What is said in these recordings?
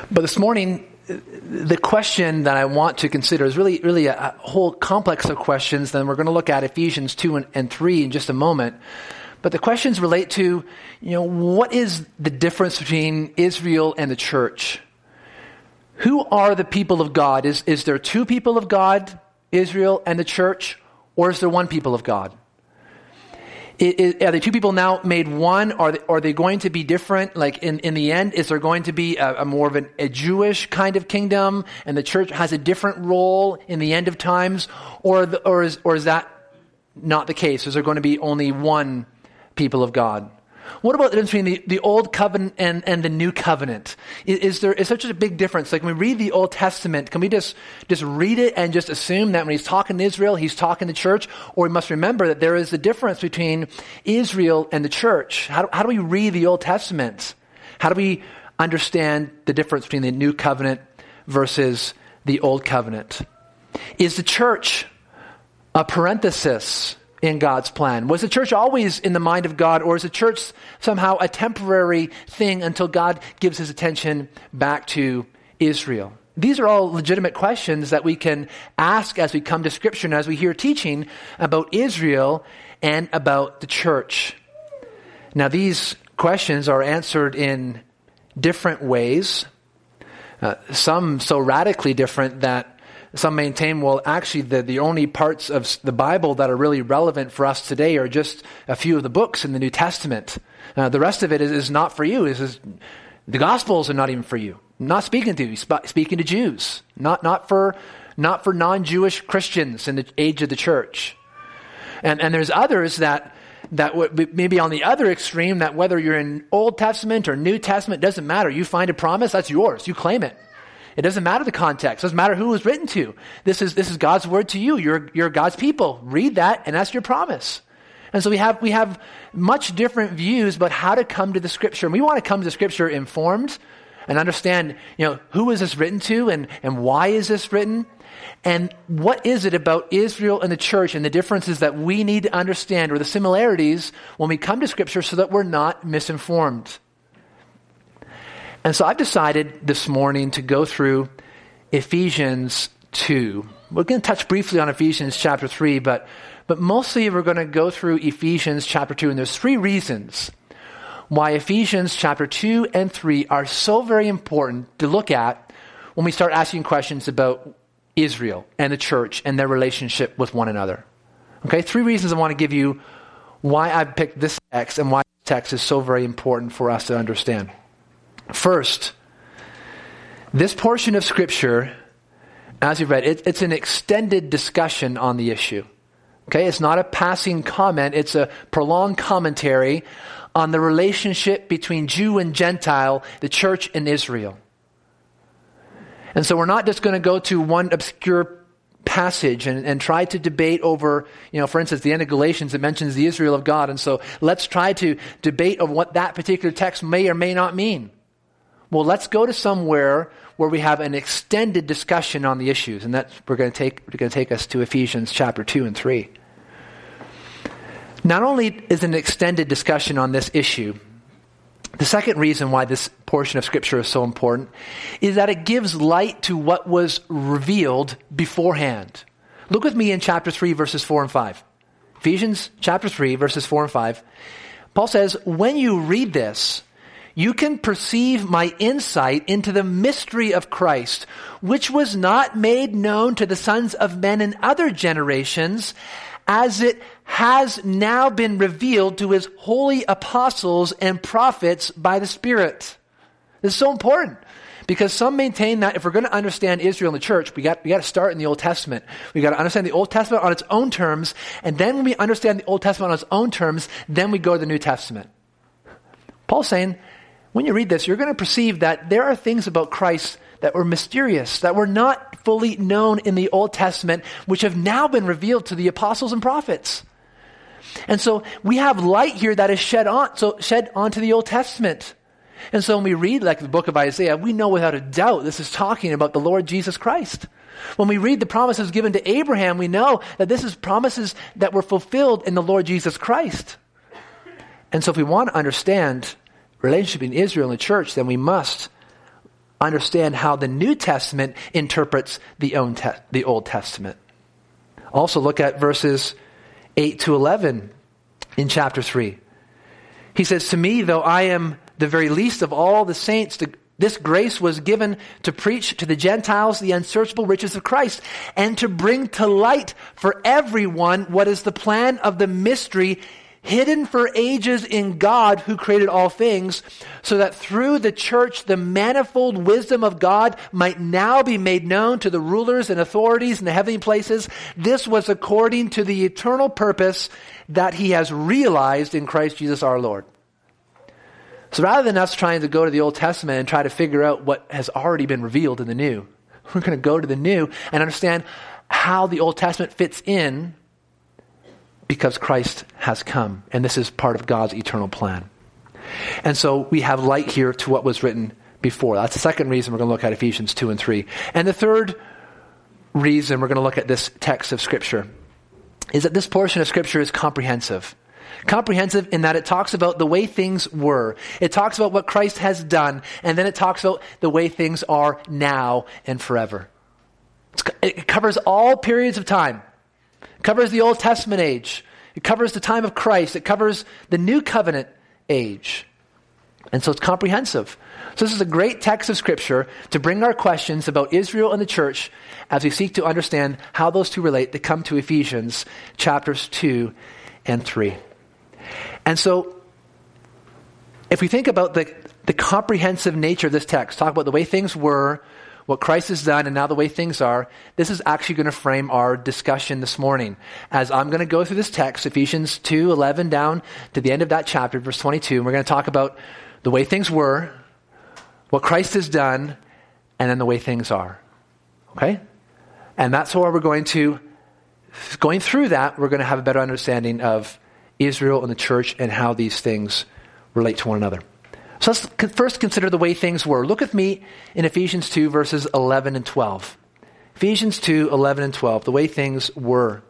But this morning, the question that I want to consider is really a whole complex of questions. Then we're going to look at Ephesians 2 and 3 in just a moment. But the questions relate to, what is the difference between Israel and the church? Who are the people of God? Is there two people of God, Israel and the church, or is there one people of God? Are the two people now made one? Are they going to be different? Like in the end, is there going to be a more of a Jewish kind of kingdom, and the church has a different role in the end of times? Or is that not the case? Is there going to be only one people of God? What about the difference between the Old Covenant and the New Covenant? Is such a big difference? Like when we read the Old Testament, can we just read it and just assume that when he's talking to Israel, he's talking to church? Or we must remember that there is a difference between Israel and the church. How do we read the Old Testament? How do we understand the difference between the New Covenant versus the Old Covenant? Is the church a parenthesis in God's plan? Was the church always in the mind of God, or is the church somehow a temporary thing until God gives his attention back to Israel? These are all legitimate questions that we can ask as we come to Scripture and as we hear teaching about Israel and about the church. Now, these questions are answered in different ways, some so radically different that some maintain, well, actually, the only parts of the Bible that are really relevant for us today are just a few of the books in the New Testament. The rest of it is not for you. The Gospels are not even for you. Not speaking to you, speaking to Jews. Not for non-Jewish Christians in the age of the church. And there's others that maybe on the other extreme, that whether you're in Old Testament or New Testament, doesn't matter. You find a promise, that's yours. You claim it. It doesn't matter the context. It doesn't matter who it was written to. This is God's word to you. You're God's people. Read that, and that's your promise. And so we have much different views about how to come to the Scripture. And we want to come to the Scripture informed and understand, who is this written to, and why is this written, and what is it about Israel and the church and the differences that we need to understand, or the similarities when we come to Scripture, so that we're not misinformed. And so I've decided this morning to go through Ephesians 2. We're going to touch briefly on Ephesians chapter 3, but mostly we're going to go through Ephesians chapter 2. And there's three reasons why Ephesians chapter 2 and 3 are so very important to look at when we start asking questions about Israel and the church and their relationship with one another. Okay, three reasons I want to give you why I've picked this text and why this text is so very important for us to understand. First, this portion of Scripture, as you've read, it's an extended discussion on the issue. Okay, it's not a passing comment. It's a prolonged commentary on the relationship between Jew and Gentile, the church and Israel. And so we're not just going to go to one obscure passage and try to debate over, for instance, the end of Galatians, it mentions the Israel of God. And so let's try to debate over what that particular text may or may not mean. Well, let's go to somewhere where we have an extended discussion on the issues, and that's we're going to take us to Ephesians chapter 2 and 3. Not only is an extended discussion on this issue, the second reason why this portion of Scripture is so important is that it gives light to what was revealed beforehand. Look with me in chapter 3, verses 4 and 5. Ephesians chapter 3, verses 4 and 5. Paul says, "When you read this, you can perceive my insight into the mystery of Christ, which was not made known to the sons of men in other generations, as it has now been revealed to his holy apostles and prophets by the Spirit." This is so important, because some maintain that if we're going to understand Israel and the church, we got to start in the Old Testament. We got to understand the Old Testament on its own terms, and then when we understand the Old Testament on its own terms, then we go to the New Testament. Paul's saying, when you read this, you're going to perceive that there are things about Christ that were mysterious, that were not fully known in the Old Testament, which have now been revealed to the apostles and prophets. And so we have light here that is shed onto the Old Testament. And so when we read like the book of Isaiah, we know without a doubt this is talking about the Lord Jesus Christ. When we read the promises given to Abraham, we know that this is promises that were fulfilled in the Lord Jesus Christ. And so if we want to understand relationship in Israel and the church, then we must understand how the New Testament interprets the Old Testament. Also look at verses 8 to 11 in chapter 3. He says, "To me, though I am the very least of all the saints, this grace was given to preach to the Gentiles the unsearchable riches of Christ, and to bring to light for everyone what is the plan of the mystery hidden for ages in God who created all things, so that through the church the manifold wisdom of God might now be made known to the rulers and authorities in the heavenly places. This was according to the eternal purpose that he has realized in Christ Jesus our Lord." So rather than us trying to go to the Old Testament and try to figure out what has already been revealed in the New, we're going to go to the New and understand how the Old Testament fits in because Christ has come. And this is part of God's eternal plan. And so we have light here to what was written before. That's the second reason we're going to look at Ephesians 2 and 3. And the third reason we're going to look at this text of Scripture is that this portion of Scripture is comprehensive. Comprehensive in that it talks about the way things were. It talks about what Christ has done, and then it talks about the way things are now and forever. It covers all periods of time. It covers the Old Testament age. It covers the time of Christ. It covers the New Covenant age. And so it's comprehensive. So this is a great text of Scripture to bring our questions about Israel and the church as we seek to understand how those two relate to come to Ephesians chapters 2 and 3. And so, if we think about the comprehensive nature of this text, talk about the way things were, what Christ has done, and now the way things are, this is actually going to frame our discussion this morning. As I'm going to go through this text, Ephesians 2:11 down to the end of that chapter, verse 22, and we're going to talk about the way things were, what Christ has done, and then the way things are. Okay? And that's where we're going through that, we're going to have a better understanding of Israel and the church and how these things relate to one another. So let's first consider the way things were. Look with me in Ephesians 2 verses 11 and 12. Ephesians 2, 11 and 12, the way things were.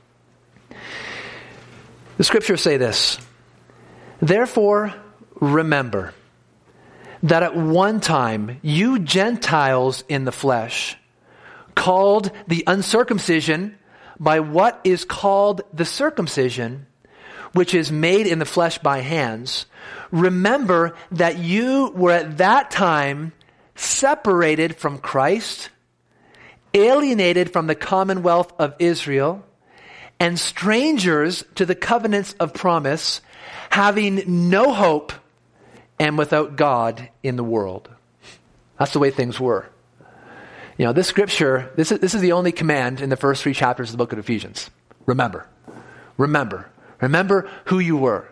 The scriptures say this: "Therefore remember that at one time you Gentiles in the flesh, called the uncircumcision by what is called the circumcision, which is made in the flesh by hands, remember that you were at that time separated from Christ, alienated from the commonwealth of Israel, and strangers to the covenants of promise, having no hope and without God in the world." That's the way things were. You know, this scripture, this is the only command in the first 3 chapters of the book of Ephesians. Remember. Remember. Remember who you were.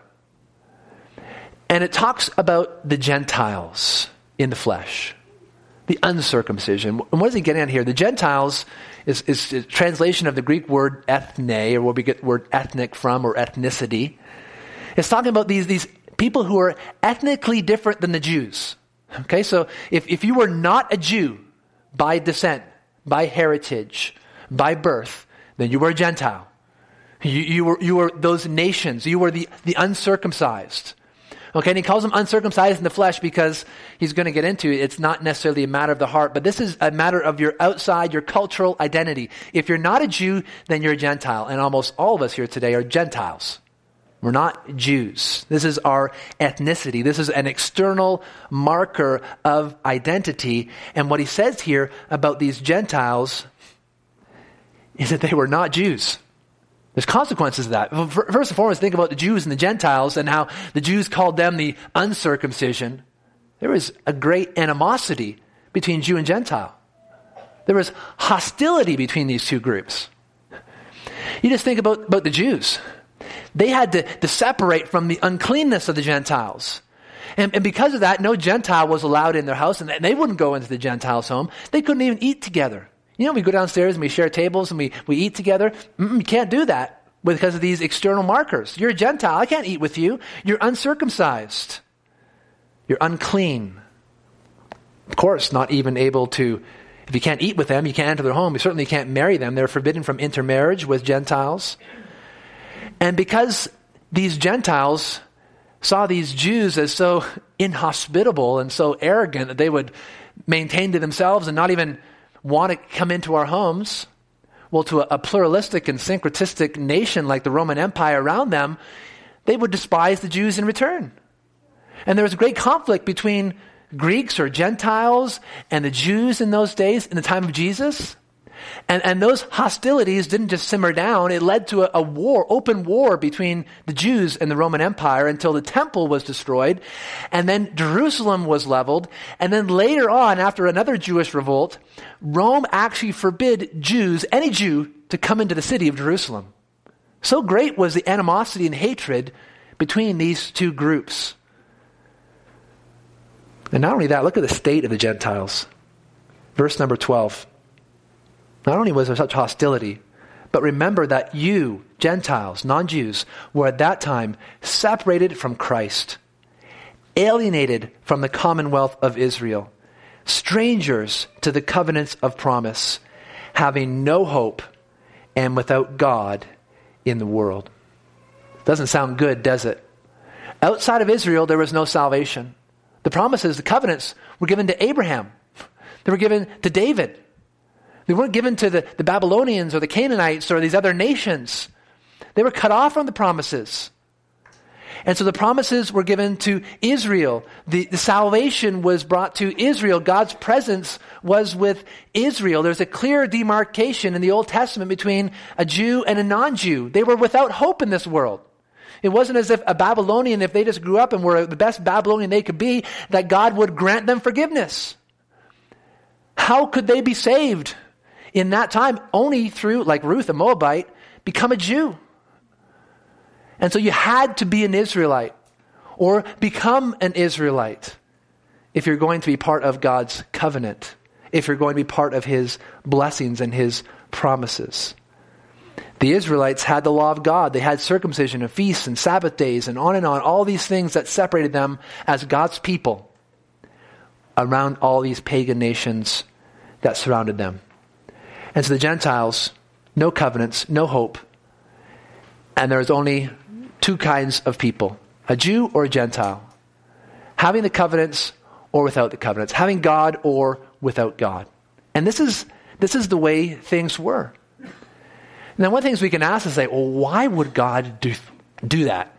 And it talks about the Gentiles in the flesh, the uncircumcision. And what is he getting at here? The Gentiles is a translation of the Greek word ethne, or where we get the word ethnic from, or ethnicity. It's talking about these people who are ethnically different than the Jews. Okay, so if you were not a Jew by descent, by heritage, by birth, then you were a Gentile. You were those nations. You were the uncircumcised. Okay, and he calls them uncircumcised in the flesh because he's going to get into it. It's not necessarily a matter of the heart, but this is a matter of your outside, your cultural identity. If you're not a Jew, then you're a Gentile. And almost all of us here today are Gentiles. We're not Jews. This is our ethnicity. This is an external marker of identity. And what he says here about these Gentiles is that they were not Jews. There's consequences of that. First and foremost, think about the Jews and the Gentiles and how the Jews called them the uncircumcision. There was a great animosity between Jew and Gentile. There was hostility between these two groups. You just think about the Jews. They had to separate from the uncleanness of the Gentiles. And because of that, no Gentile was allowed in their house, and they wouldn't go into the Gentile's home. They couldn't even eat together. You know, we go downstairs and we share tables and we eat together. You can't do that because of these external markers. You're a Gentile. I can't eat with you. You're uncircumcised. You're unclean. Of course, not even able to, if you can't eat with them, you can't enter their home. You certainly can't marry them. They're forbidden from intermarriage with Gentiles. And because these Gentiles saw these Jews as so inhospitable and so arrogant that they would maintain to themselves and not even want to come into our homes. Well, to a pluralistic and syncretistic nation like the Roman Empire around them, they would despise the Jews in return. And there was great conflict between Greeks or Gentiles and the Jews in those days, in the time of Jesus. And those hostilities didn't just simmer down. It led to a war, open war between the Jews and the Roman Empire until the temple was destroyed. And then Jerusalem was leveled. And then later on, after another Jewish revolt, Rome actually forbid Jews, any Jew, to come into the city of Jerusalem. So great was the animosity and hatred between these two groups. And not only that, look at the state of the Gentiles. Verse number 12. Not only was there such hostility, but remember that you, Gentiles, non-Jews, were at that time separated from Christ, alienated from the commonwealth of Israel, strangers to the covenants of promise, having no hope and without God in the world. Doesn't sound good, does it? Outside of Israel, there was no salvation. The promises, the covenants, were given to Abraham. They were given to David. They weren't given to the Babylonians or the Canaanites or these other nations. They were cut off from the promises. And so the promises were given to Israel. The salvation was brought to Israel. God's presence was with Israel. There's a clear demarcation in the Old Testament between a Jew and a non-Jew. They were without hope in this world. It wasn't as if a Babylonian, if they just grew up and were the best Babylonian they could be, that God would grant them forgiveness. How could they be saved in that time? Only through, like Ruth, a Moabite, become a Jew. And so you had to be an Israelite or become an Israelite if you're going to be part of God's covenant, if you're going to be part of his blessings and his promises. The Israelites had the law of God. They had circumcision and feasts and Sabbath days and on, all these things that separated them as God's people around all these pagan nations that surrounded them. And so the Gentiles, no covenants, no hope. And there's only two kinds of people, a Jew or a Gentile. Having the covenants or without the covenants. Having God or without God. And this is the way things were. Now, one of the things we can ask is, well, why would God do that?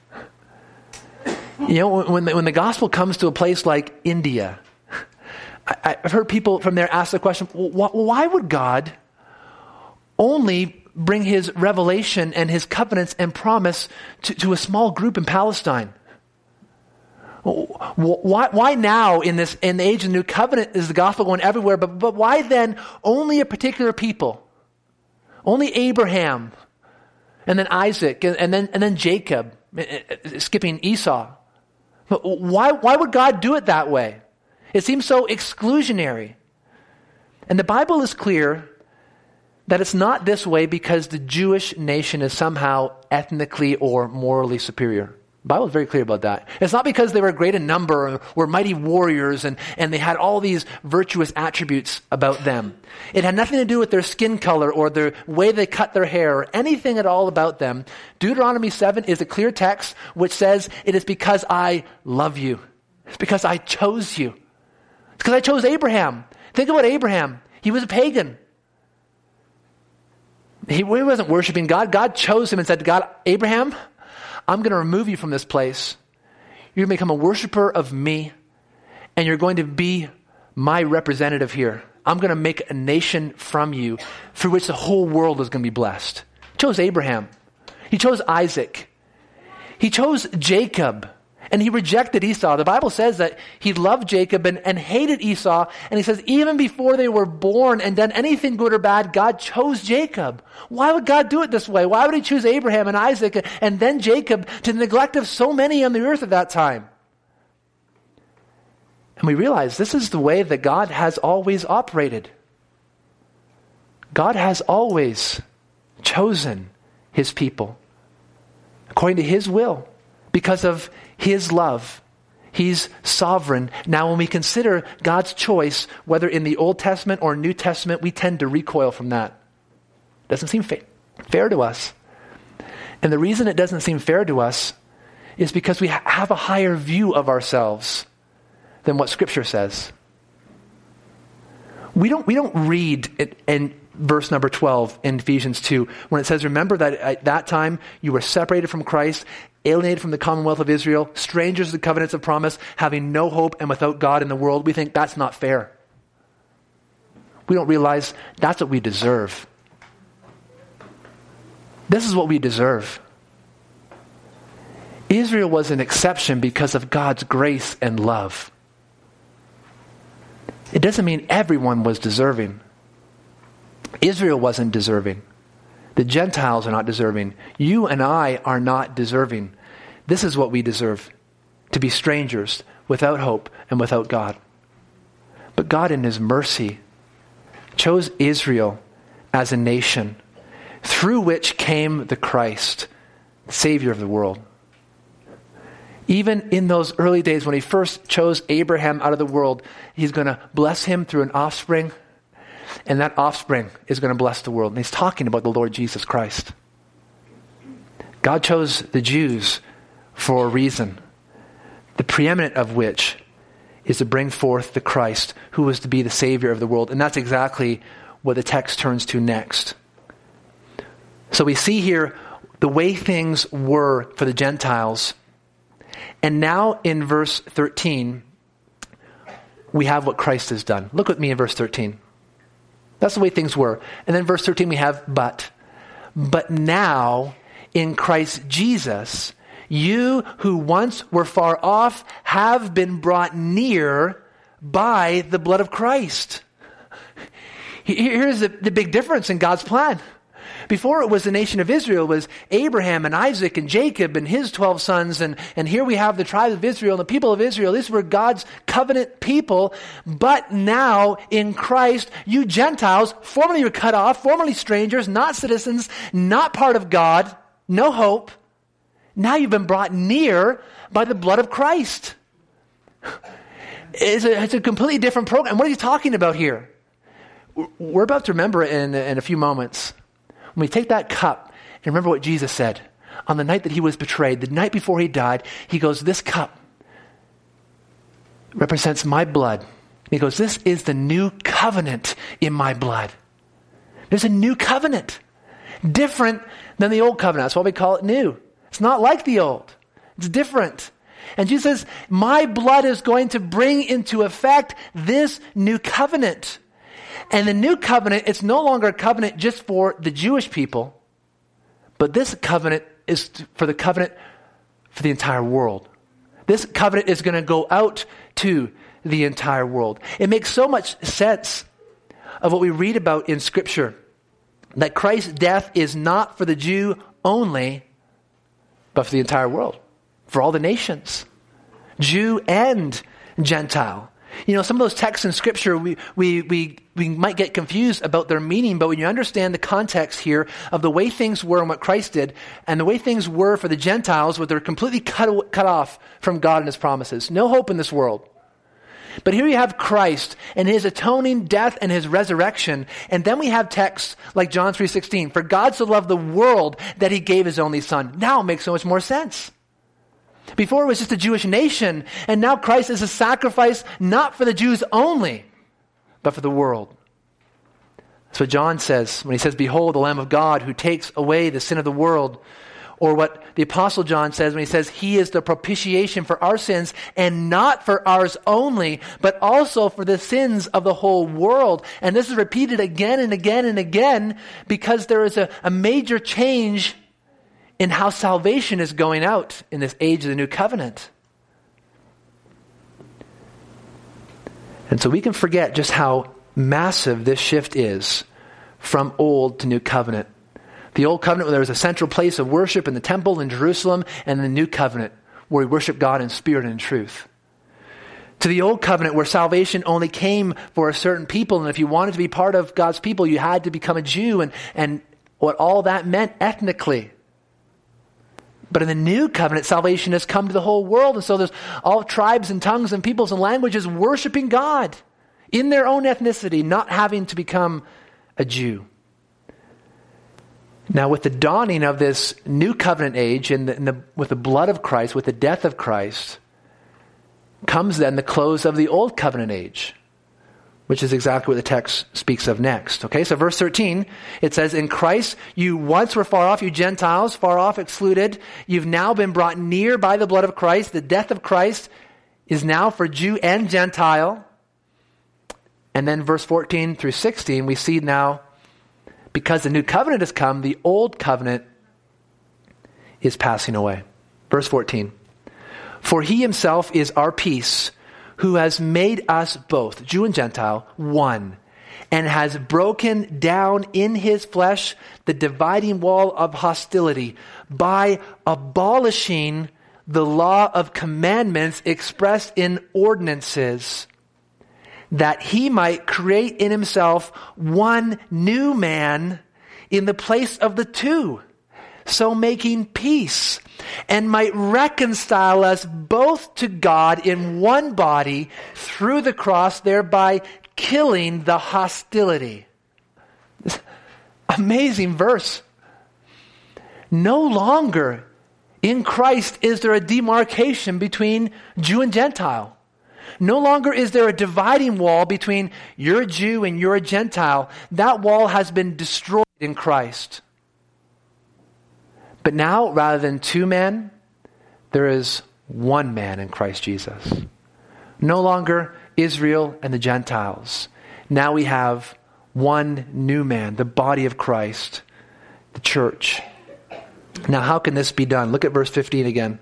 You know, when the gospel comes to a place like India, I've heard people from there ask the question, why would God only bring his revelation and his covenants and promise to a small group in Palestine? Why now in the age of the new covenant is the gospel going everywhere, but why then only a particular people? Only Abraham, and then Isaac, and then Jacob, skipping Esau. Why would God do it that way? It seems so exclusionary. And the Bible is clear that it's not this way because the Jewish nation is somehow ethnically or morally superior. The Bible is very clear about that. It's not because they were great in number or were mighty warriors and they had all these virtuous attributes about them. It had nothing to do with their skin color or the way they cut their hair or anything at all about them. Deuteronomy 7 is a clear text which says, it is because I love you. It's because I chose you. It's because I chose Abraham. Think about Abraham. He was a pagan. He wasn't worshiping God. God chose him and said to God, Abraham, I'm going to remove you from this place. You're going to become a worshiper of me, and you're going to be my representative here. I'm going to make a nation from you through which the whole world is going to be blessed. He chose Abraham. He chose Isaac. He chose Jacob, and he rejected Esau. The Bible says that he loved Jacob and hated Esau, and he says even before they were born and done anything good or bad, God chose Jacob. Why would God do it this way? Why would he choose Abraham and Isaac and then Jacob to the neglect of so many on the earth at that time? And we realize this is the way that God has always operated. God has always chosen his people according to his will because of his love. He's sovereign. Now, when we consider God's choice, whether in the Old Testament or New Testament, we tend to recoil from that. It doesn't seem fair to us. And the reason it doesn't seem fair to us is because we have a higher view of ourselves than what Scripture says. We don't read it in verse number 12 in Ephesians 2 when it says, remember that at that time you were separated from Christ, alienated from the commonwealth of Israel, strangers to the covenants of promise, having no hope and without God in the world. We think that's not fair. We don't realize that's what we deserve. This is what we deserve. Israel was an exception because of God's grace and love. It doesn't mean everyone was deserving. Israel wasn't deserving. The Gentiles are not deserving. You and I are not deserving. This is what we deserve, to be strangers, without hope and without God. But God in His mercy chose Israel as a nation through which came the Christ, the Savior of the world. Even in those early days when He first chose Abraham out of the world, He's going to bless him through an offspring, and that offspring is going to bless the world. And He's talking about the Lord Jesus Christ. God chose the Jews for a reason, the preeminent of which is to bring forth the Christ who was to be the Savior of the world. And that's exactly what the text turns to next. So we see here the way things were for the Gentiles. And now in verse 13, we have what Christ has done. Look with me in verse 13. That's the way things were. And then verse 13 we have but. But now in Christ Jesus, you who once were far off have been brought near by the blood of Christ. Here's the big difference in God's plan. Before it was the nation of Israel, it was Abraham and Isaac and Jacob and his 12 sons. And here we have the tribe of Israel and the people of Israel. These were God's covenant people. But now in Christ, you Gentiles, formerly were cut off, formerly strangers, not citizens, not part of God, no hope. Now you've been brought near by the blood of Christ. It's a completely different program. What are you talking about here? We're about to remember it in a few moments. When we take that cup and remember what Jesus said on the night that He was betrayed, the night before He died, He goes, this cup represents my blood. He goes, this is the new covenant in my blood. There's a new covenant, different than the old covenant. That's why we call it new. It's not like the old. It's different. And Jesus says, my blood is going to bring into effect this new covenant. And the new covenant, it's no longer a covenant just for the Jewish people, but this covenant is for the entire world. This covenant is going to go out to the entire world. It makes so much sense of what we read about in Scripture, that Christ's death is not for the Jew only, but for the entire world, for all the nations, Jew and Gentile. You know, some of those texts in Scripture, we might get confused about their meaning, but when you understand the context here of the way things were and what Christ did, and the way things were for the Gentiles, where they're completely cut off from God and His promises. No hope in this world. But here you have Christ and His atoning death and His resurrection, and then we have texts like John 3:16, for God so loved the world that He gave His only Son. Now it makes so much more sense. Before it was just a Jewish nation, and now Christ is a sacrifice not for the Jews only, but for the world. That's what John says when he says, behold the Lamb of God who takes away the sin of the world. Or what the Apostle John says when he says, He is the propitiation for our sins, and not for ours only, but also for the sins of the whole world. And this is repeated again and again and again because there is a major change in how salvation is going out in this age of the new covenant. And so we can forget just how massive this shift is from old to new covenant. The old covenant, where there was a central place of worship in the temple in Jerusalem, and the new covenant, where we worship God in spirit and in truth. To the old covenant, where salvation only came for a certain people, and if you wanted to be part of God's people, you had to become a Jew, and what all that meant ethnically. But in the new covenant, salvation has come to the whole world, and so there's all tribes and tongues and peoples and languages worshiping God in their own ethnicity, not having to become a Jew. Now, with the dawning of this new covenant age, with the blood of Christ, with the death of Christ, comes then the close of the old covenant age, which is exactly what the text speaks of next. Okay, so verse 13, it says, in Christ you once were far off, you Gentiles, far off, excluded. You've now been brought near by the blood of Christ. The death of Christ is now for Jew and Gentile. And then verse 14 through 16, we see now, because the new covenant has come, the old covenant is passing away. Verse 14. For he himself is our peace, who has made us both, Jew and Gentile, one, and has broken down in his flesh the dividing wall of hostility by abolishing the law of commandments expressed in ordinances, that he might create in himself one new man in the place of the two, so making peace, and might reconcile us both to God in one body through the cross, thereby killing the hostility. Amazing verse. No longer in Christ is there a demarcation between Jew and Gentile. No longer is there a dividing wall between you're a Jew and you're a Gentile. That wall has been destroyed in Christ. But now, rather than two men, there is one man in Christ Jesus. No longer Israel and the Gentiles. Now we have one new man, the body of Christ, the church. Now, how can this be done? Look at verse 15 again.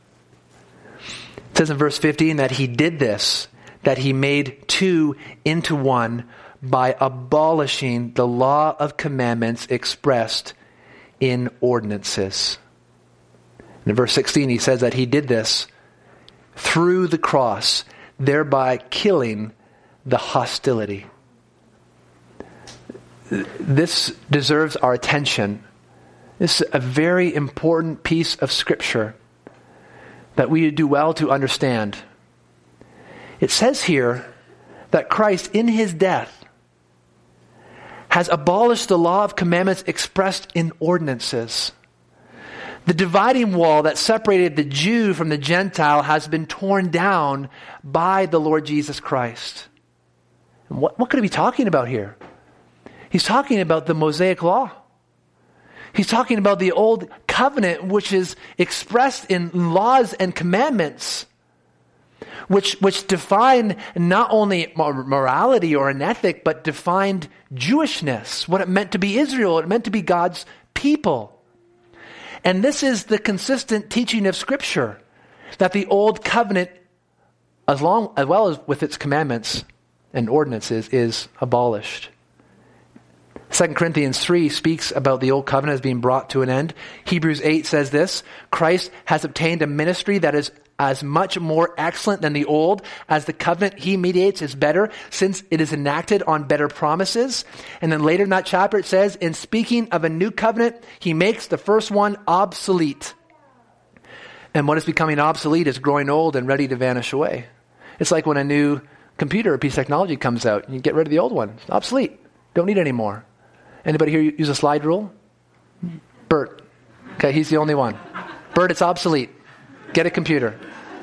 It says in verse 15 that he did this, that he made two into one by abolishing the law of commandments expressed in ordinances. And in verse 16 he says that he did this through the cross, thereby killing the hostility. This deserves our attention. This is a very important piece of Scripture that we do well to understand. It says here that Christ, in his death, has abolished the law of commandments expressed in ordinances. The dividing wall that separated the Jew from the Gentile has been torn down by the Lord Jesus Christ. And what could he be talking about here? He's talking about the Mosaic law. He's talking about the old covenant, which is expressed in laws and commandments, which define not only morality or an ethic, but defined Jewishness, what it meant to be Israel, what it meant to be God's people. And this is the consistent teaching of Scripture, that the old covenant, as well as with its commandments and ordinances, is abolished. 2 Corinthians 3 speaks about the old covenant as being brought to an end. Hebrews 8 says this: Christ has obtained a ministry that is as much more excellent than the old, as the covenant he mediates is better, since it is enacted on better promises. And then later in that chapter it says, in speaking of a new covenant, he makes the first one obsolete. And what is becoming obsolete is growing old and ready to vanish away. It's like when a new computer or piece of technology comes out, you get rid of the old one. It's obsolete. Don't need it anymore. Anybody here use a slide rule? Bert. Okay, he's the only one. Bert, it's obsolete. Get a computer.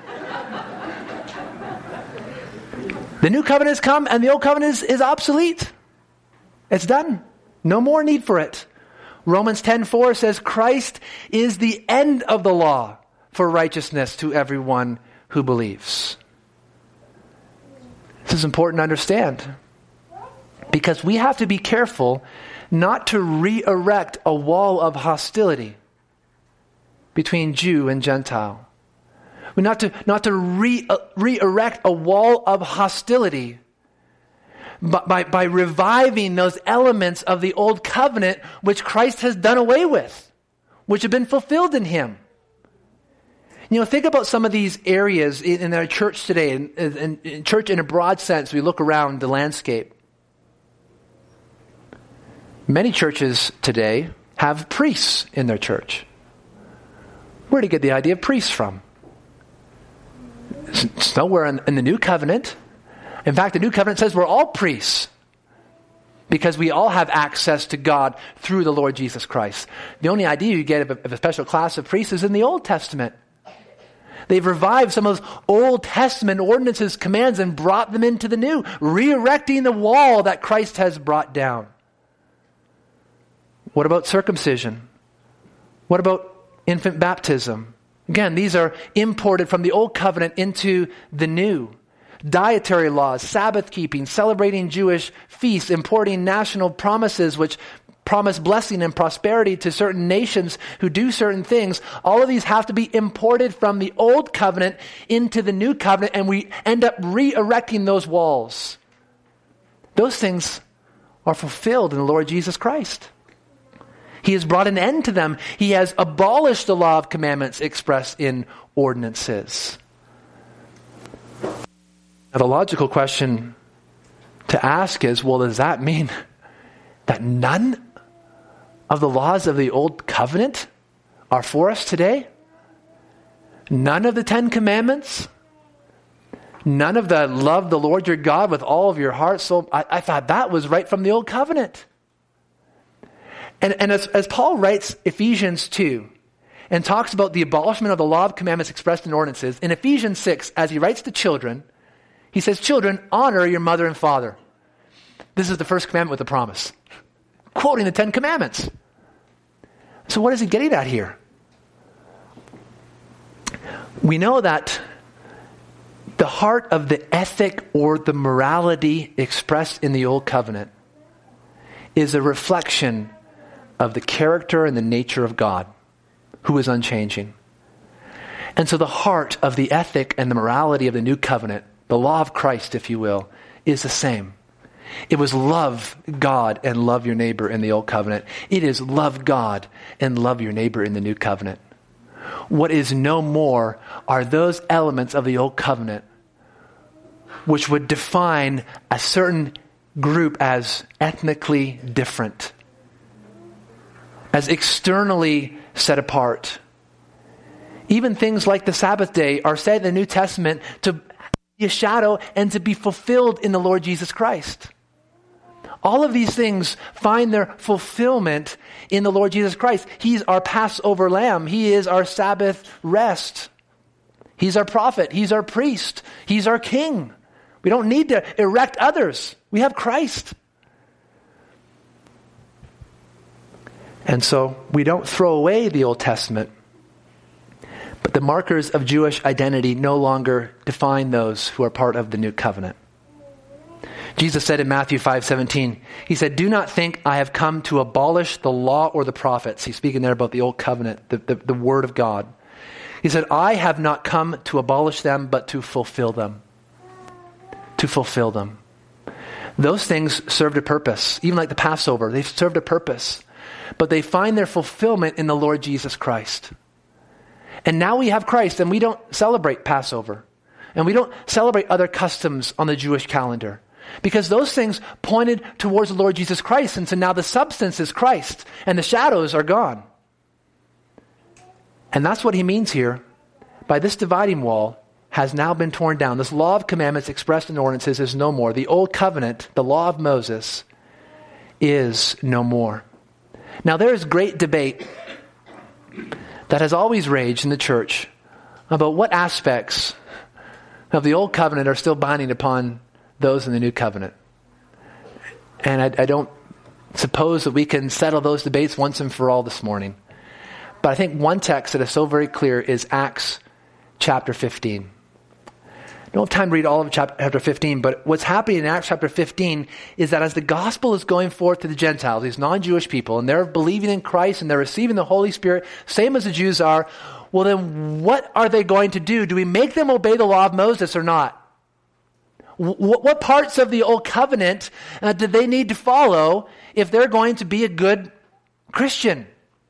The new covenant has come and the old covenant is obsolete. It's done. No more need for it. Romans 10:4 says Christ is the end of the law for righteousness to everyone who believes. This is important to understand, because we have to be careful not to re-erect a wall of hostility between Jew and Gentile. Not to re-erect a wall of hostility by reviving those elements of the old covenant which Christ has done away with, which have been fulfilled in him. You know, think about some of these areas in our church today, in church in a broad sense. We look around the landscape. Many churches today have priests in their church. Where do you get the idea of priests from? It's nowhere in the New Covenant. In fact, the New Covenant says we're all priests. because we all have access to God through the Lord Jesus Christ. The only idea you get of a special class of priests is in the Old Testament. They've revived some of those Old Testament ordinances, commands, and brought them into the New, re-erecting the wall that Christ has brought down. What about circumcision? What about infant baptism? Again, these are imported from the Old Covenant into the New. Dietary laws, Sabbath keeping, celebrating Jewish feasts, importing national promises which promise blessing and prosperity to certain nations who do certain things. All of these have to be imported from the Old Covenant into the New Covenant, and we end up re-erecting those walls. Those things are fulfilled in the Lord Jesus Christ. He has brought an end to them. He has abolished the law of commandments expressed in ordinances. Now, the logical question to ask is, well, does that mean that none of the laws of the Old Covenant are for us today? None of the 10 Commandments? None of the love the Lord your God with all of your heart, soul? I thought that was right from the Old Covenant. And as Paul writes Ephesians 2 and talks about the abolishment of the law of commandments expressed in ordinances, in Ephesians 6, as he writes to children, he says, children, honor your mother and father. This is the first commandment with a promise, quoting the 10 Commandments. So what is he getting at here? We know that the heart of the ethic or the morality expressed in the Old Covenant is a reflection of the character and the nature of God, who is unchanging. And so the heart of the ethic and the morality of the New Covenant, the law of Christ, if you will, is the same. It was love God and love your neighbor in the Old Covenant. It is love God and love your neighbor in the New Covenant. What is no more are those elements of the Old Covenant which would define a certain group as ethnically different, as externally set apart. Even things like the Sabbath day are said in the New Testament to be a shadow and to be fulfilled in the Lord Jesus Christ. All of these things find their fulfillment in the Lord Jesus Christ. He's our Passover lamb. He is our Sabbath rest. He's our prophet. He's our priest. He's our king. We don't need to erect others. We have Christ. And so we don't throw away the Old Testament, but the markers of Jewish identity no longer define those who are part of the New Covenant. Jesus said in Matthew 5:17, he said, do not think I have come to abolish the law or the prophets. He's speaking there about the Old Covenant, the Word of God. He said, I have not come to abolish them, but to fulfill them. To fulfill them. Those things served a purpose. Even like the Passover, they served a purpose. But they find their fulfillment in the Lord Jesus Christ. And now we have Christ, and we don't celebrate Passover. And we don't celebrate other customs on the Jewish calendar. Because those things pointed towards the Lord Jesus Christ. And so now the substance is Christ, and the shadows are gone. And that's what he means here. By this dividing wall has now been torn down. This law of commandments expressed in ordinances is no more. The Old Covenant, the law of Moses, is no more. Now there is great debate that has always raged in the church about what aspects of the Old Covenant are still binding upon those in the New Covenant. And I don't suppose that we can settle those debates once and for all this morning. But I think one text that is so very clear is Acts chapter 15. I don't have time to read all of chapter 15, but what's happening in Acts chapter 15 is that as the gospel is going forth to the Gentiles, these non-Jewish people, and they're believing in Christ and they're receiving the Holy Spirit, same as the Jews are, well then what are they going to do? Do we make them obey the law of Moses or not? What parts of the Old Covenant do they need to follow if they're going to be a good Christian?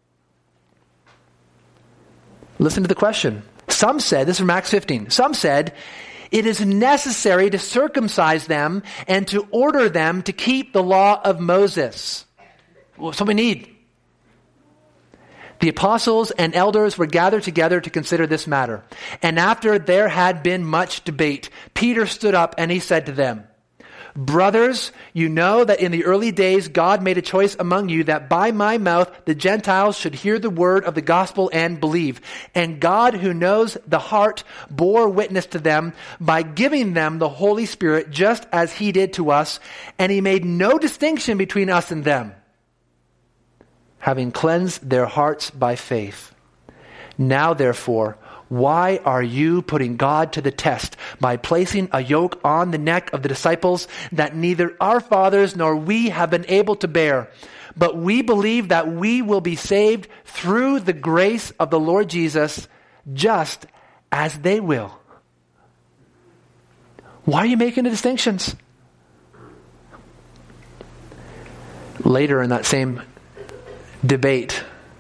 Listen to the question. Some said, this is from Acts 15, some said, it is necessary to circumcise them and to order them to keep the law of Moses. Well, so we need. The apostles and elders were gathered together to consider this matter. And after there had been much debate, Peter stood up and he said to them, Brothers, you know that in the early days God made a choice among you that by my mouth the Gentiles should hear the word of the gospel and believe. And God, who knows the heart, bore witness to them by giving them the Holy Spirit just as he did to us, and he made no distinction between us and them, having cleansed their hearts by faith. Now therefore, why are you putting God to the test by placing a yoke on the neck of the disciples that neither our fathers nor we have been able to bear? But we believe that we will be saved through the grace of the Lord Jesus, just as they will. Why are you making the distinctions? Later in that same debate,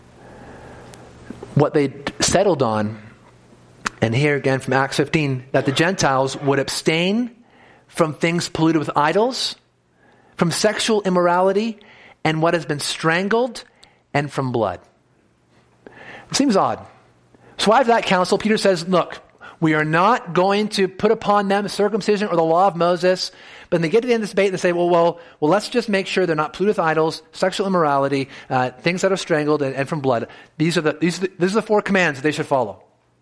what they settled on, and here again from Acts 15, that the Gentiles would abstain from things polluted with idols, from sexual immorality, and what has been strangled, and from blood. It seems odd. So after that council, Peter says, look, we are not going to put upon them circumcision or the law of Moses. But then they get to the end of this debate and they say, well, let's just make sure they're not polluted with idols, sexual immorality, things that are strangled, and from blood. These are the 4 commands that they should follow.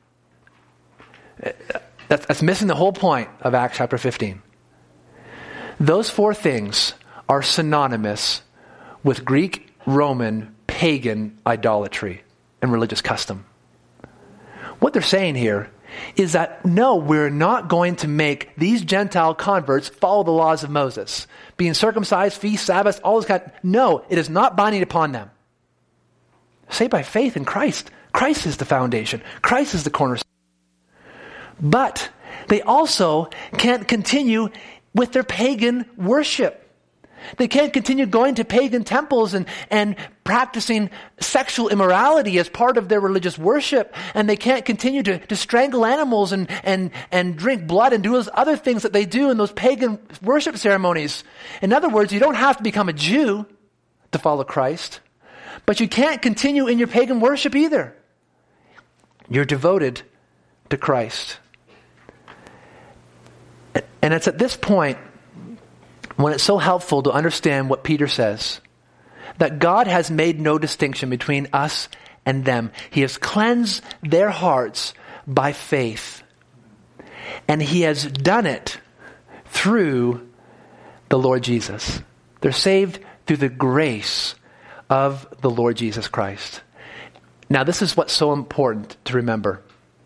That's missing the whole point of Acts chapter 15. Those 4 things are synonymous with Greek, Roman, pagan idolatry and religious custom. What they're saying here is that, no, we're not going to make these Gentile converts follow the laws of Moses. Being circumcised, feasts, Sabbaths, all this kind. No, it is not binding upon them. Saved by faith in Christ. Christ is the foundation. Christ is the cornerstone. But they also can't continue with their pagan worship. They can't continue going to pagan temples and practicing sexual immorality as part of their religious worship. And they can't continue to strangle animals and drink blood and do those other things that they do in those pagan worship ceremonies. In other words, you don't have to become a Jew to follow Christ, but you can't continue in your pagan worship either. You're devoted to Christ. And it's at this point when it's so helpful to understand what Peter says, that God has made no distinction between us and them. He has cleansed their hearts by faith. And he has done it through the Lord Jesus. They're saved through the grace of the Lord Jesus Christ. Now, this is what's so important to remember.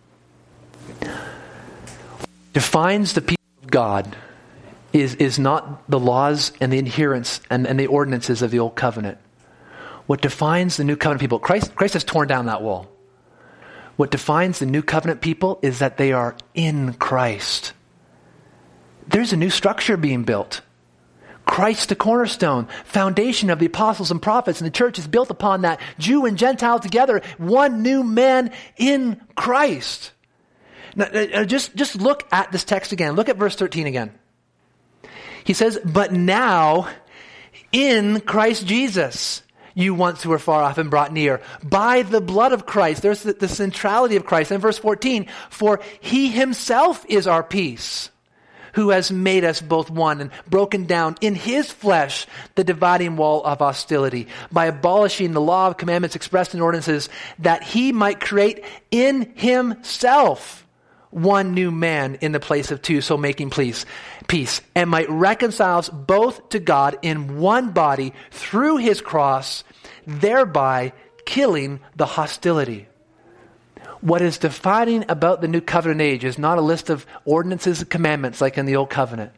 Defines the people of God is not the laws and the adherence and the ordinances of the old covenant. What defines the new covenant people, Christ has torn down that wall. What defines the new covenant people is that they are in Christ. There's a new structure being built. Christ the cornerstone, foundation of the apostles and prophets, and the church is built upon that. Jew and Gentile together, one new man in Christ. Now, just look at this text again. Look at verse 13 again. He says, but now in Christ Jesus, you once who were far off and brought near by the blood of Christ. There's the centrality of Christ. And verse 14, for he himself is our peace, who has made us both one and broken down in his flesh the dividing wall of hostility by abolishing the law of commandments expressed in ordinances, that he might create in himself one new man in the place of two, so making peace, and might reconcile us both to God in one body through his cross, thereby killing the hostility. What is defining about the new covenant age is not a list of ordinances and commandments like in the old covenant.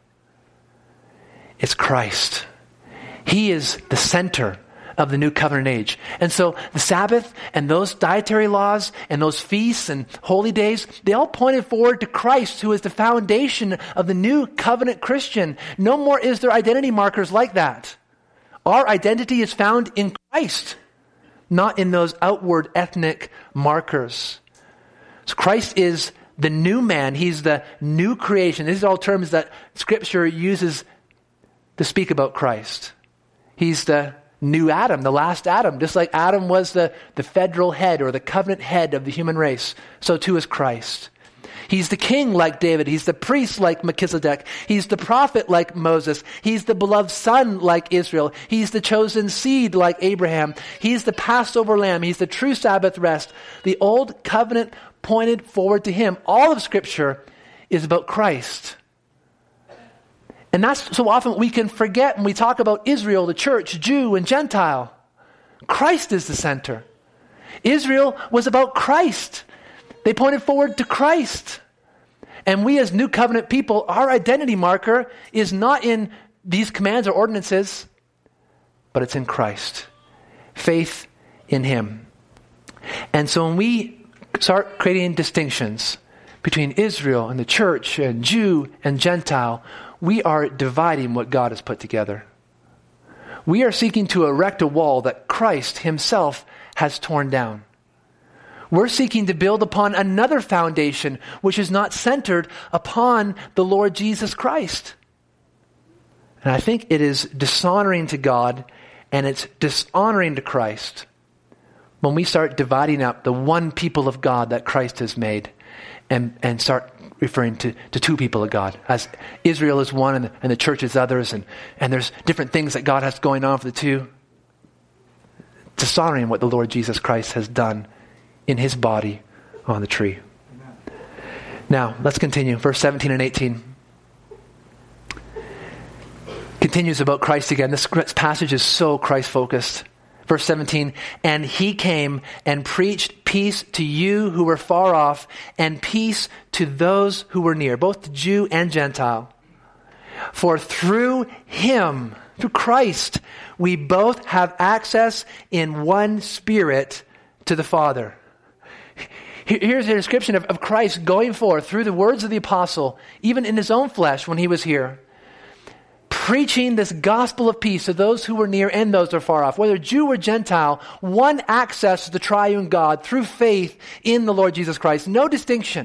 It's Christ. He is the center of the new covenant age. And so the Sabbath and those dietary laws and those feasts and holy days, they all pointed forward to Christ, who is the foundation of the new covenant Christian. No more is there identity markers like that. Our identity is found in Christ, not in those outward ethnic markers. So Christ is the new man. He's the new creation. These are all terms that Scripture uses to speak about Christ. He's the new Adam, the last Adam. Just like Adam was the federal head or the covenant head of the human race, so too is Christ. He's the king like David. He's the priest like Melchizedek. He's the prophet like Moses. He's the beloved son like Israel. He's the chosen seed like Abraham. He's the Passover lamb. He's the true Sabbath rest. The old covenant pointed forward to him. All of Scripture is about Christ. And that's so often we can forget when we talk about Israel, the church, Jew and Gentile. Christ is the center. Israel was about Christ. They pointed forward to Christ. And we as New Covenant people, our identity marker is not in these commands or ordinances, but it's in Christ. Faith in Him. And so when we start creating distinctions between Israel and the church and Jew and Gentile, we are dividing what God has put together. We are seeking to erect a wall that Christ Himself has torn down. We're seeking to build upon another foundation which is not centered upon the Lord Jesus Christ. And I think it is dishonoring to God and it's dishonoring to Christ when we start dividing up the one people of God that Christ has made and start referring to two people of God. As Israel is one and the church is others and there's different things that God has going on for the two. Dishonoring what the Lord Jesus Christ has done in His body on the tree. Amen. Now, let's continue. Verse 17 and 18. Continues about Christ again. This passage is so Christ-focused. Verse 17, and He came and preached peace to you who were far off and peace to those who were near, both Jew and Gentile. For through Him, through Christ, we both have access in one Spirit to the Father. Here's a description of Christ going forth through the words of the apostle, even in His own flesh when He was here, preaching this gospel of peace to those who were near and those who are far off, whether Jew or Gentile, one access to the triune God through faith in the Lord Jesus Christ. No distinction.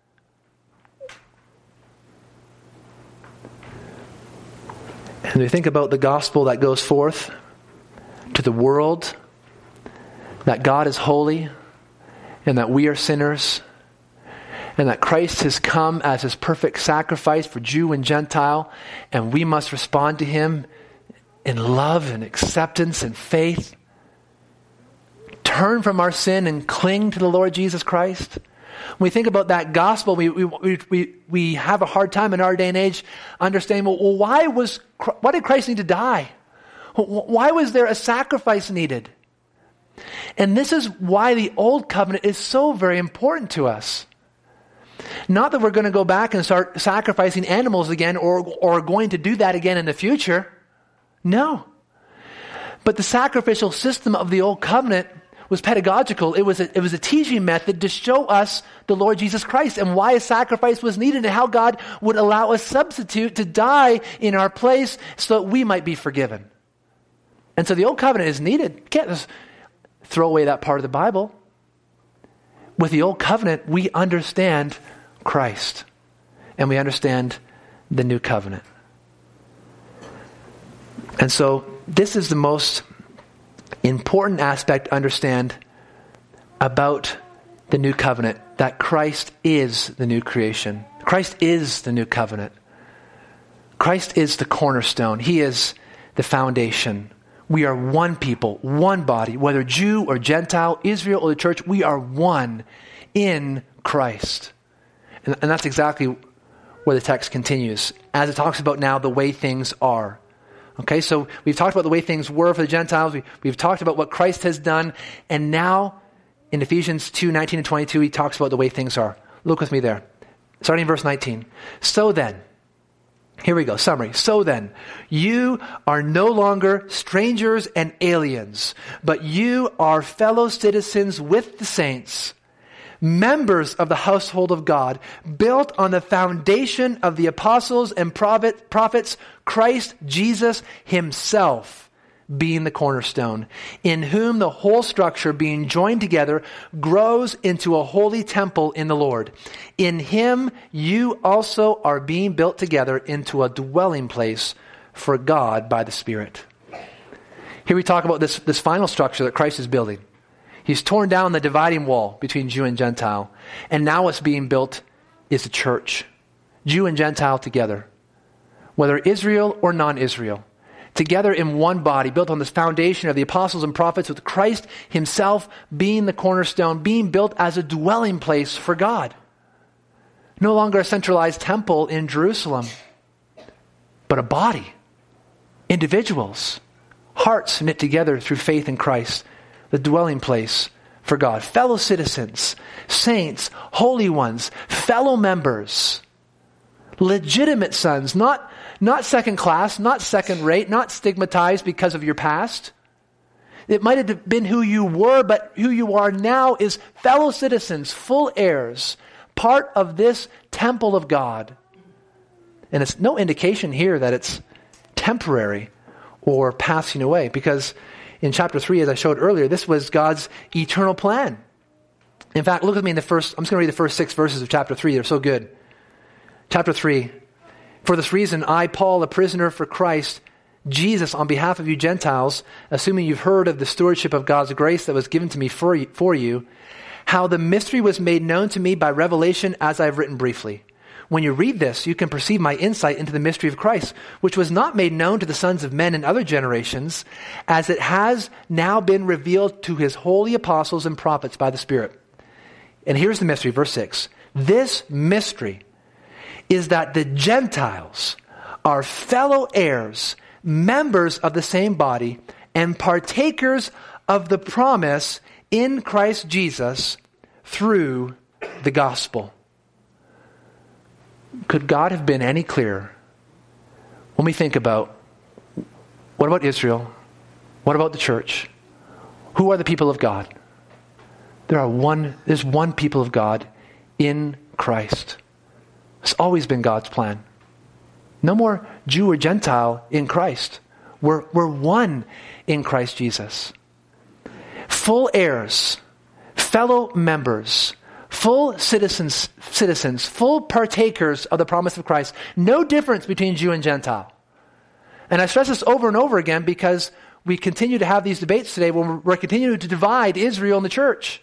And we think about the gospel that goes forth to the world, that God is holy and that we are sinners, and that Christ has come as His perfect sacrifice for Jew and Gentile, and we must respond to Him in love and acceptance and faith. Turn from our sin and cling to the Lord Jesus Christ. When we think about that gospel, we have a hard time in our day and age understanding, well, why did Christ need to die? Why was there a sacrifice needed? And this is why the old covenant is so very important to us. Not that we're going to go back and start sacrificing animals again or going to do that again in the future. No. But the sacrificial system of the old covenant was pedagogical. It was a teaching method to show us the Lord Jesus Christ and why a sacrifice was needed and how God would allow a substitute to die in our place so that we might be forgiven. And so the old covenant is needed. You can't just throw away that part of the Bible. With the old covenant, we understand Christ and we understand the new covenant. And so this is the most important aspect to understand about the new covenant, that Christ is the new creation. Christ is the new covenant. Christ is the cornerstone. He is the foundation. We are one people, one body, whether Jew or Gentile, Israel or the church, we are one in Christ. And that's exactly where the text continues, as it talks about now the way things are. Okay, so we've talked about the way things were for the Gentiles. We've talked about what Christ has done. And now in Ephesians 2:19 and 22, he talks about the way things are. Look with me there. Starting in verse 19. So then, here we go, summary. So then, you are no longer strangers and aliens, but you are fellow citizens with the saints, members of the household of God, built on the foundation of the apostles and prophets, Christ Jesus Himself being the cornerstone, in whom the whole structure being joined together grows into a holy temple in the Lord. In Him you also are being built together into a dwelling place for God by the Spirit. Here we talk about this final structure that Christ is building. He's torn down the dividing wall between Jew and Gentile, and now it's being built is the church. Jew and Gentile together. Whether Israel or non-Israel. Together in one body, built on this foundation of the apostles and prophets, with Christ himself being the cornerstone, being built as a dwelling place for God. No longer a centralized temple in Jerusalem, but a body. Individuals. Hearts knit together through faith in Christ. The dwelling place for God. Fellow citizens, saints, holy ones, fellow members. Legitimate sons, not second class, not second rate, not stigmatized because of your past. It might have been who you were, but who you are now is fellow citizens, full heirs, part of this temple of God. And it's no indication here that it's temporary or passing away, because in chapter 3, as I showed earlier, this was God's eternal plan. In fact, look with me I'm just going to read the first 6 verses of chapter 3. They're so good. Chapter 3, for this reason, I, Paul, a prisoner for Christ Jesus, on behalf of you Gentiles, assuming you've heard of the stewardship of God's grace that was given to me for you, how the mystery was made known to me by revelation, as I have written briefly. When you read this, you can perceive my insight into the mystery of Christ, which was not made known to the sons of men in other generations, as it has now been revealed to his holy apostles and prophets by the Spirit. And here's the mystery, verse 6. This mystery is that the Gentiles are fellow heirs, members of the same body, and partakers of the promise in Christ Jesus through the gospel. Could God have been any clearer when we think about, what about Israel? What about the church? Who are the people of God? There's one people of God in Christ. It's always been God's plan. No more Jew or Gentile in Christ. We're one in Christ Jesus. Full heirs, fellow members, full citizens, full partakers of the promise of Christ. No difference between Jew and Gentile. And I stress this over and over again because we continue to have these debates today when we're continuing to divide Israel and the church.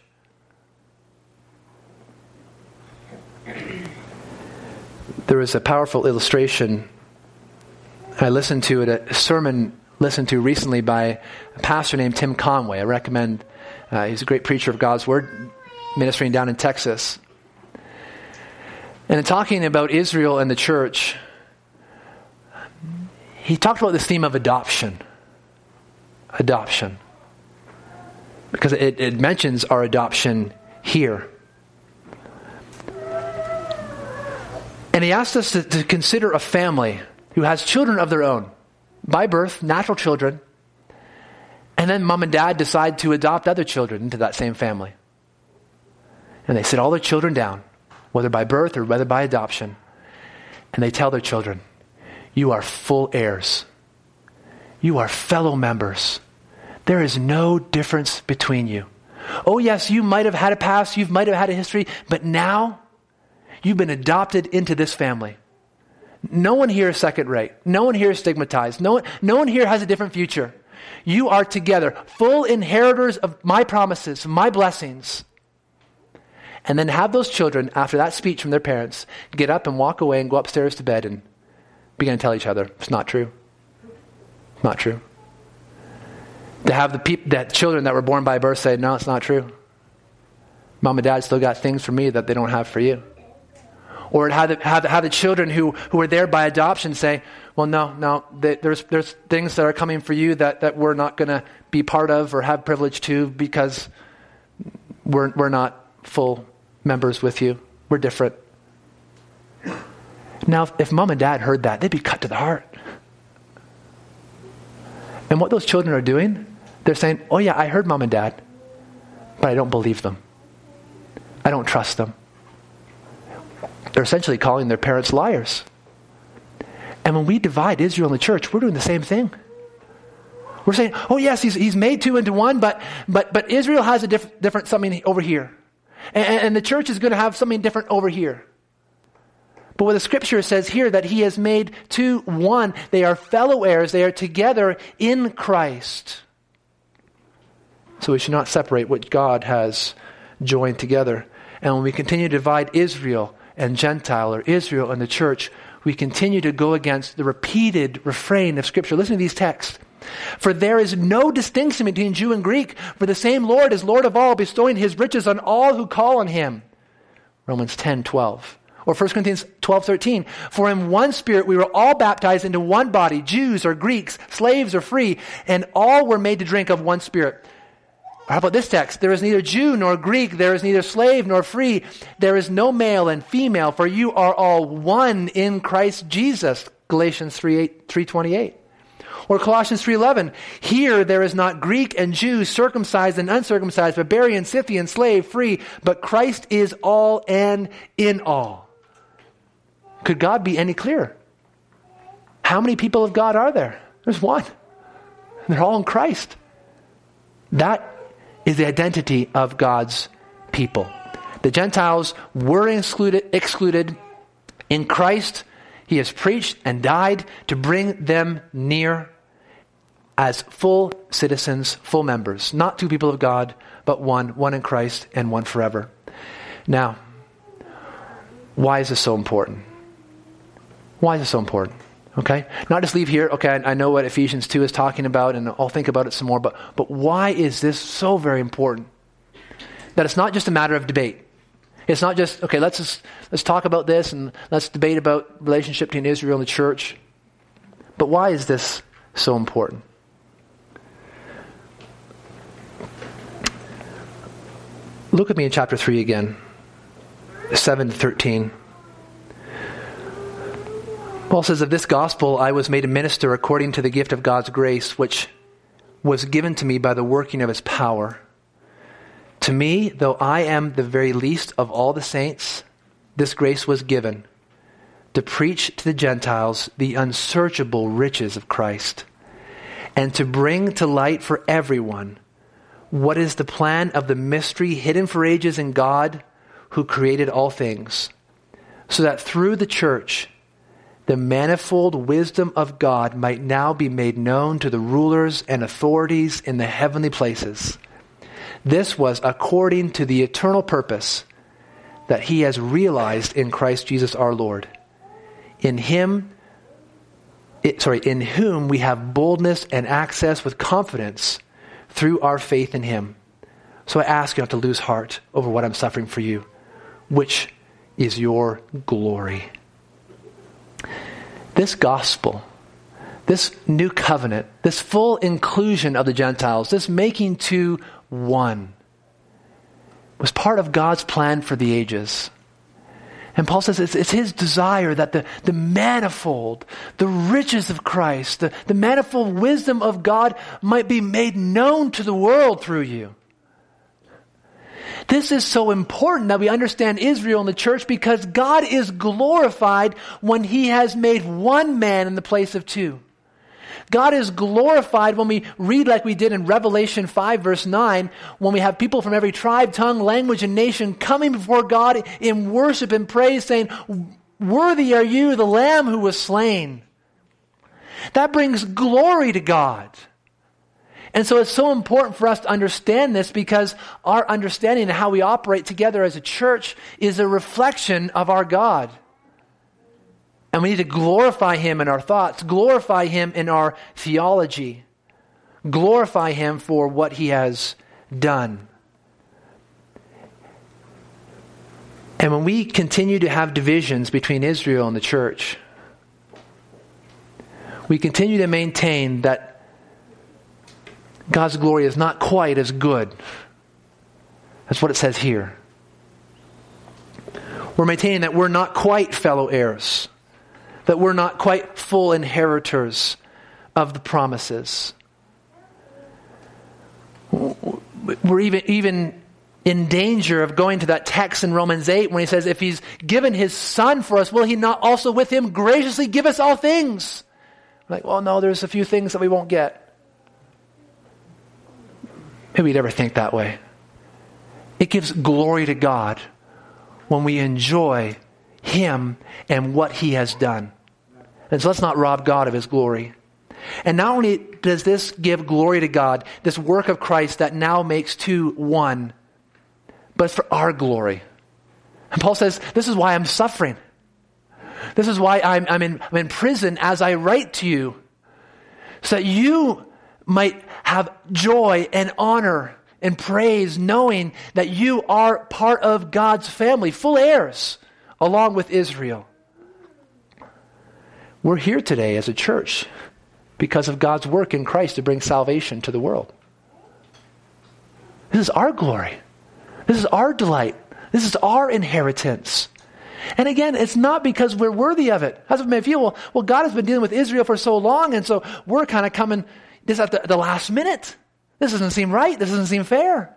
There was a powerful illustration I listened to at a sermon listened to recently by a pastor named Tim Conway. I recommend, he's a great preacher of God's Word, ministering down in Texas. And in talking about Israel and the church, he talked about this theme of adoption. Adoption. Because it mentions our adoption here. And he asked us to consider a family who has children of their own, by birth, natural children, and then mom and dad decide to adopt other children into that same family. And they sit all their children down, whether by birth or whether by adoption, and they tell their children, you are full heirs. You are fellow members. There is no difference between you. Oh yes, you might have had a past, you might have had a history, but now you've been adopted into this family. No one here is second rate. No one here is stigmatized. No one here has a different future. You are together, full inheritors of my promises, my blessings. And then have those children, after that speech from their parents, get up and walk away and go upstairs to bed and begin to tell each other, it's not true. It's not true. To have that children that were born by birth say, no, it's not true. Mom and dad still got things for me that they don't have for you. Or have the children who are there by adoption say, well, no, there's things that are coming for you that we're not going to be part of or have privilege to because we're not full members with you. We're different. Now, if mom and dad heard that, they'd be cut to the heart. And what those children are doing, they're saying, oh yeah, I heard mom and dad, but I don't believe them. I don't trust them. They're essentially calling their parents liars. And when we divide Israel and the church, we're doing the same thing. We're saying, oh yes, he's made two into one, but Israel has a different something over here. And the church is going to have something different over here. But what the scripture says here, that he has made two one. They are fellow heirs. They are together in Christ. So we should not separate what God has joined together. And when we continue to divide Israel and Gentile, or Israel and the church, we continue to go against the repeated refrain of Scripture. Listen to these texts. For there is no distinction between Jew and Greek, for the same Lord is Lord of all, bestowing his riches on all who call on him. Romans 10:12. Or 1 Corinthians 12:13. For in one Spirit we were all baptized into one body, Jews or Greeks, slaves or free, and all were made to drink of one Spirit. How about this text? There is neither Jew nor Greek, there is neither slave nor free, there is no male and female, for you are all one in Christ Jesus. Galatians 3:28. Or Colossians 3:11, here there is not Greek and Jew, circumcised and uncircumcised, barbarian, Scythian, slave, free, but Christ is all and in all. Could God be any clearer? How many people of God are there? There's one. They're all in Christ. That is the identity of God's people. The Gentiles were excluded. In Christ, he has preached and died to bring them near as full citizens, full members. Not two people of God, but one in Christ and one forever. Now, why is this so important? Why is this so important? Okay? Not just leave here, okay, I know what Ephesians 2 is talking about, and I'll think about it some more, but why is this so very important? That it's not just a matter of debate. It's not just, okay, let's talk about this and let's debate about relationship between Israel and the church. But why is this so important? Look at me in chapter 3 again, 7-13. Paul says, of this gospel I was made a minister according to the gift of God's grace, which was given to me by the working of his power. To me, though I am the very least of all the saints, this grace was given to preach to the Gentiles the unsearchable riches of Christ, and to bring to light for everyone what is the plan of the mystery hidden for ages in God who created all things, so that through the church the manifold wisdom of God might now be made known to the rulers and authorities in the heavenly places. This was according to the eternal purpose that he has realized in Christ Jesus our Lord. In whom we have boldness and access with confidence through our faith in him. So I ask you not to lose heart over what I'm suffering for you, which is your glory. This gospel, this new covenant, this full inclusion of the Gentiles, this making to one, was part of God's plan for the ages. And Paul says it's his desire that the manifold, the riches of Christ, the manifold wisdom of God might be made known to the world through you. This is so important that we understand Israel and the church, because God is glorified when he has made one man in the place of two. God is glorified when we read like we did in Revelation 5 verse 9, when we have people from every tribe, tongue, language, and nation coming before God in worship and praise, saying, worthy are you, the Lamb who was slain. That brings glory to God. And so it's so important for us to understand this, because our understanding of how we operate together as a church is a reflection of our God. And we need to glorify him in our thoughts, glorify him in our theology, glorify him for what he has done. And when we continue to have divisions between Israel and the church, we continue to maintain that God's glory is not quite as good. That's what it says here. We're maintaining that we're not quite fellow heirs, that we're not quite full inheritors of the promises. We're even in danger of going to that text in Romans 8 when he says, if he's given his son for us, will he not also with him graciously give us all things? Like, well, no, there's a few things that we won't get. Maybe we'd ever think that way. It gives glory to God when we enjoy him and what he has done. And so let's not rob God of his glory. And not only does this give glory to God, this work of Christ that now makes two one, but it's for our glory. And Paul says, this is why I'm suffering. This is why I'm in prison as I write to you, so that you might have joy and honor and praise, knowing that you are part of God's family, full heirs, along with Israel. We're here today as a church because of God's work in Christ to bring salvation to the world. This is our glory. This is our delight. This is our inheritance. And again, it's not because we're worthy of it. As it may feel, well, God has been dealing with Israel for so long, and so we're kind of coming this at the last minute. This doesn't seem right. This doesn't seem fair.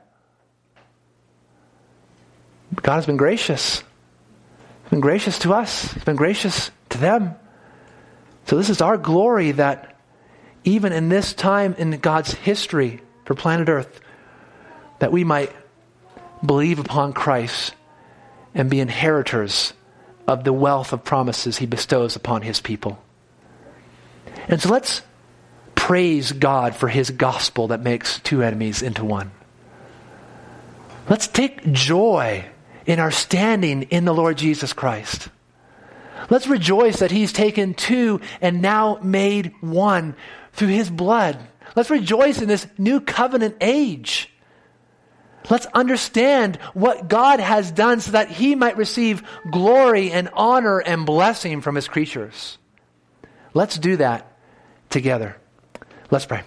But God has been gracious. He's been gracious to us. He's been gracious to them. So this is our glory, that even in this time in God's history for planet Earth, that we might believe upon Christ and be inheritors of the wealth of promises he bestows upon his people. And so let's praise God for his gospel that makes two enemies into one. Let's take joy in our standing in the Lord Jesus Christ. Let's rejoice that he's taken two and now made one through his blood. Let's rejoice in this new covenant age. Let's understand what God has done so that he might receive glory and honor and blessing from his creatures. Let's do that together. Let's pray.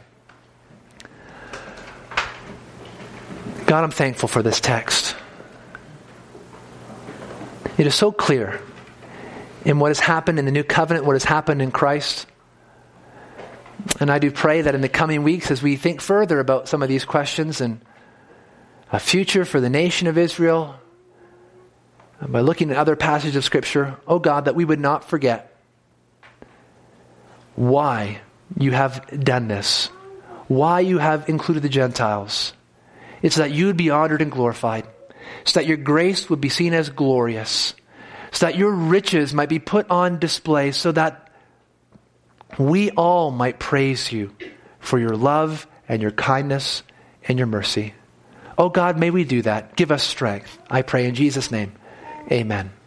God, I'm thankful for this text. It is so clear in what has happened in the new covenant, what has happened in Christ. And I do pray that in the coming weeks, as we think further about some of these questions and a future for the nation of Israel, by looking at other passages of Scripture, oh God, that we would not forget why you have done this, why you have included the Gentiles. It's that you would be honored and glorified, so that your grace would be seen as glorious, so that your riches might be put on display, so that we all might praise you for your love and your kindness and your mercy. Oh God, may we do that. Give us strength. I pray in Jesus' name. Amen.